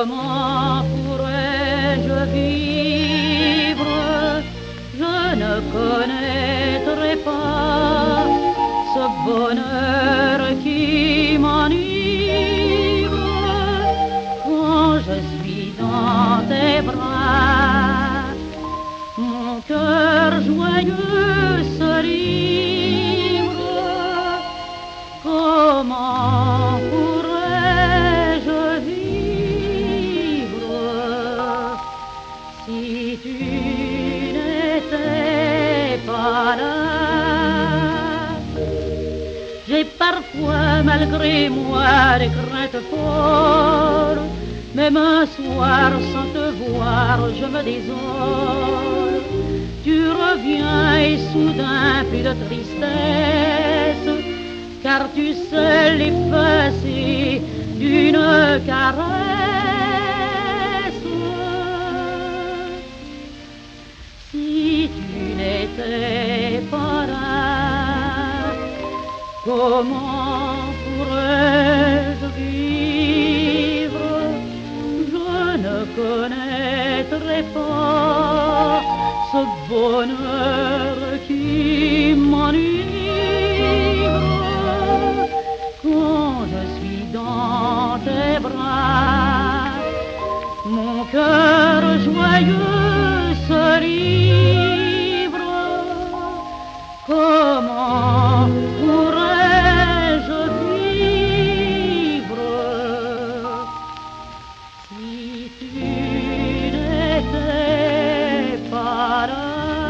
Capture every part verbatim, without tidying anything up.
Comment pourrais-je vivre? Je ne connaîtrai pas ce bonheur qui m'enivre quand je suis dans tes bras. Mon cœur joyeux se livre. Comment pourrais-je vivre si tu n'étais pas là? J'ai parfois, malgré moi, des craintes folles. Même un soir, sans te voir, je me désole. Tu reviens et soudain, plus de tristesse, car tu sais l'effacer d'une caresse. Si tu n'étais pas là, comment pourrais-je vivre? Je ne connaîtrai pas ce bonheur qui m'enivre quand je suis dans tes bras. Mon cœur joyeux se livre. Comment pourrais-je vivre si tu n'étais pas là?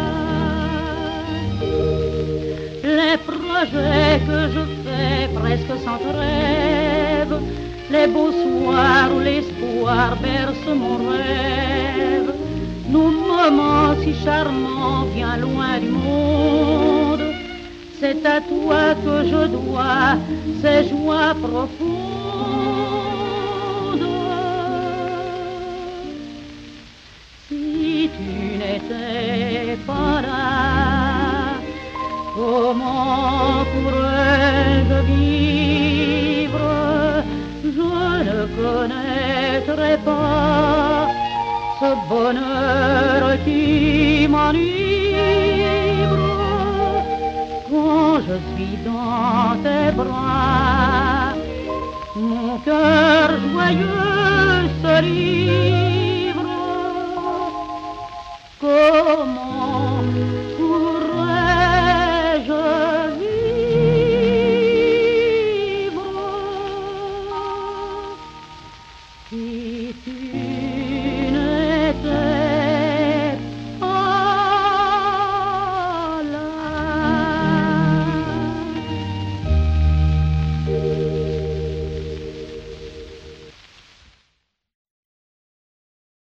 Les projets que je fais presque sans trêve, les beaux soirs où l'espoir berce mon rêve, nos moments si charmants bien loin du monde, c'est à toi que je dois ces joies profondes. Si tu n'étais pas là, comment pourrais-je vivre? Je ne connaîtrai pas ce bonheur qui m'enivre quand je suis dans tes bras. Mon cœur joyeux se livre.